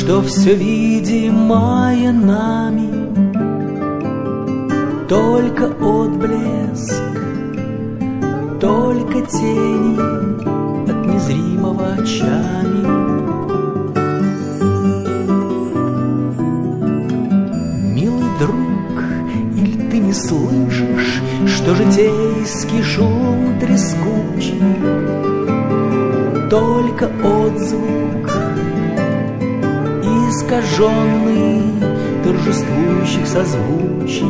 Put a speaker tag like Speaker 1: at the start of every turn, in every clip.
Speaker 1: что все видимое нами только отблеск, только тени от незримого очами. Милый друг, или ты не слышишь, что житейский шум трескучий, только отзвук искаженный торжествующих созвучий.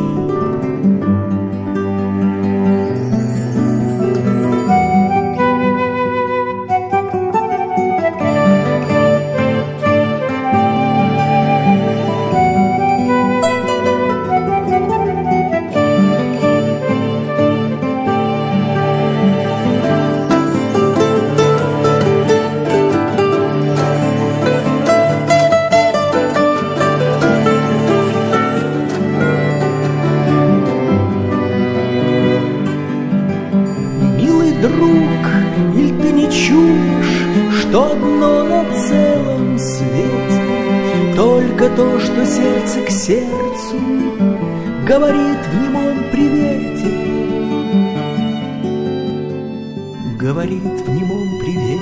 Speaker 1: Друг, или ты не чуешь, что одно на целом свете, только то, что сердце к сердцу говорит в немом привете, говорит в немом привете.